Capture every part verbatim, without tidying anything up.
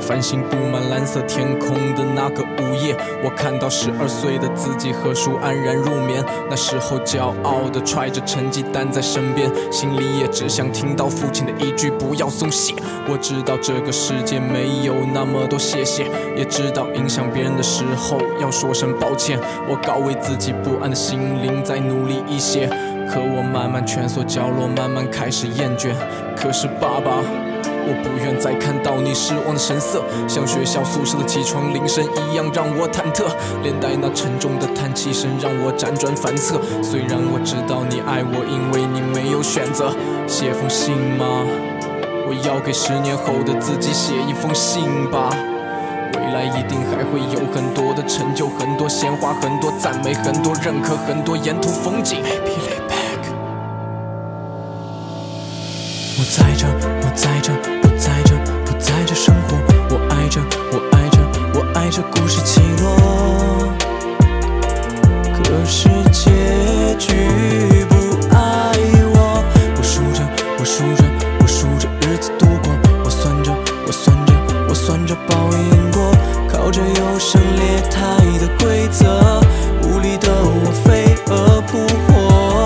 繁星布满蓝色天空的那个午夜，我看到十二岁的自己何处安然入眠。那时候骄傲地揣着成绩单在身边，心里也只想听到父亲的一句不要松懈。我知道这个世界没有那么多谢谢，也知道影响别人的时候要说声抱歉。我告慰自己不安的心灵再努力一些，可我慢慢蜷缩角落，慢慢开始厌倦。可是爸爸，我不愿再看到你失望的神色，像学校宿舍的起床铃声一样让我忐忑，连带那沉重的叹气声让我辗转反侧。虽然我知道你爱我，因为你没有选择。写封信吗？我要给十年后的自己写一封信吧。未来一定还会有很多的成就，很多鲜花，很多赞美，很多认可，很多沿途风景。Baby, lay back。我在这，我在这，不在这，不在这生活。我爱着，我爱着，我爱着故事起落。可是结局不爱我。我数着，我数着，我数着日子度过。我算着，我算着，我算着报应过。靠着优胜劣汰的规则，无力的我飞蛾扑火。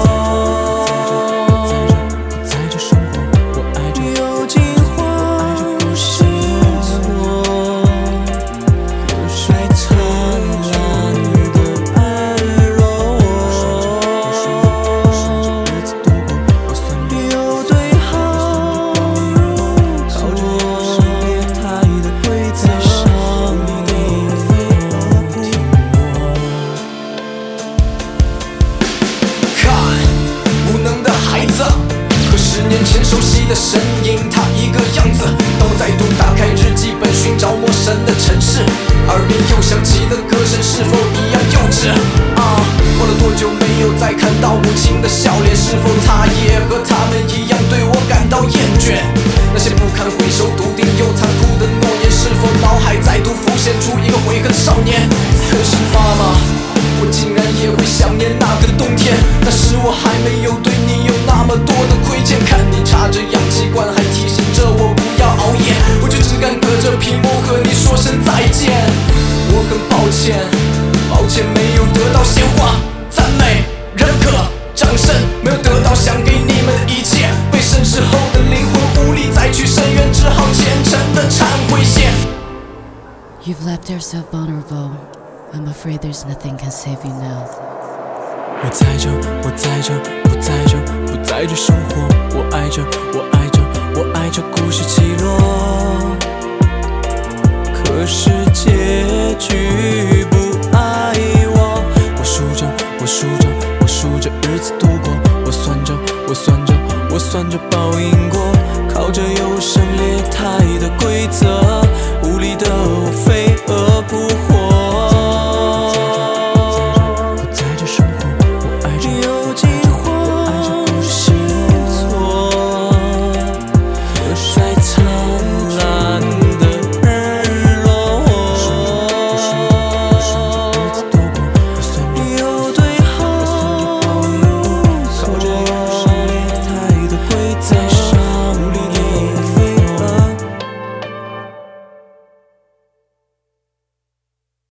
熟悉的身影，他一个样子。当我再度打开日记本，寻找陌生的城市，耳边又响起的歌声是否一样幼稚啊？过了多久没有再看到母亲的笑脸？是否她也和他们一样对我感到厌倦？那些不堪回首、笃定又残酷的诺言，是否脑海再度浮现出一个悔恨的少年？可是妈妈，我竟然也会想念那个冬天。那时我还没有对你有那么多的亏欠，看你插着氧气管，还提醒着我不要熬夜，我就只敢隔着屏幕和你说声再见。我很抱歉，抱歉没有得到鲜花、赞美、认可、掌声，没有得到想给你们的一切。被审视后的灵魂无力再去深渊，只好虔诚的忏悔写。 You've left yourself vulnerable. I'm afraid there's nothing can save you now. 我在这，我在这，不在这，不在这生活。我爱着，我爱着，我爱着故事起落。可是结局